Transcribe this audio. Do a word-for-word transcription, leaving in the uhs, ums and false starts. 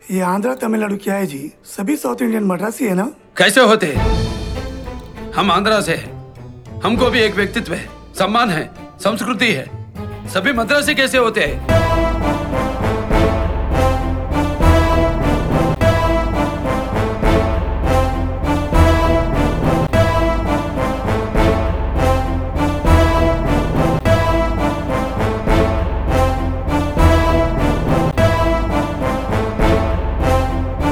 ये आंध्रा तमिलनाडु क्या है जी? सभी साउथ इंडियन मद्रासी है ना? कैसे होते हैं? हम आंध्रा से हैं। हमको भी एक व्यक्तित्व है, सम्मान है, संस्कृति है। सभी मद्रासी कैसे होते हैं?